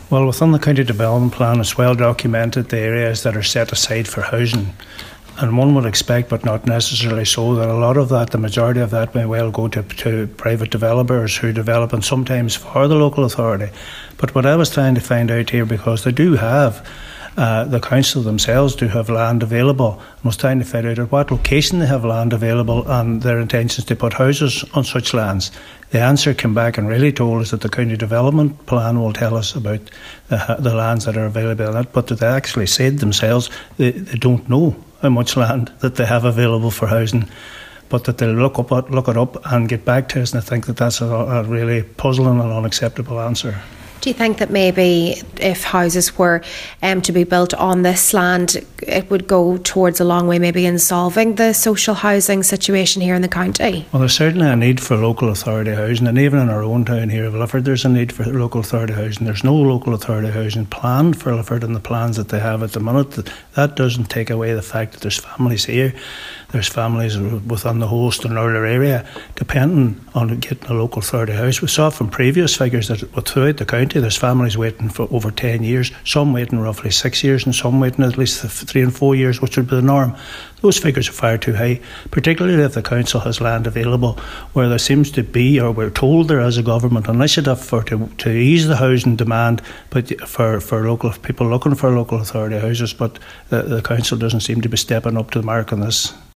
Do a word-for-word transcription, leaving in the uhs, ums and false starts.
Well, within the county development plan, it's well documented the areas that are set aside for housing. And one would expect, but not necessarily so, that a lot of that, the majority of that, may well go to, to private developers who develop, and sometimes for the local authority. But what I was trying to find out here, because they do have, uh, the council themselves do have land available, I was trying to find out at what location they have land available and their intentions to put houses on such lands. The answer came back and really told us that the county development plan will tell us about the, the lands that are available in it, but they actually said themselves they, they don't know how much land that they have available for housing, but that they'll look up look it up and get back to us. And I think that that's a, a really puzzling and unacceptable answer. Do you think that maybe if houses were um, to be built on this land, it would go towards a long way maybe in solving the social housing situation here in the county? Well, there's certainly a need for local authority housing, and even in our own town here of Lifford, there's a need for local authority housing. There's no local authority housing planned for Lifford in the plans that they have at the minute. That doesn't take away the fact that there's families here, there's families within the Holst and Northern area depending on getting a local authority house. We saw from previous figures that throughout the county there's families waiting for over ten years, some waiting roughly six years and some waiting at least three and four years, which would be the norm. Those figures are far too high, particularly if the council has land available where there seems to be, or we're told there is, a government initiative for to, to ease the housing demand but for, for local people looking for local authority houses, but the, the council doesn't seem to be stepping up to the mark on this.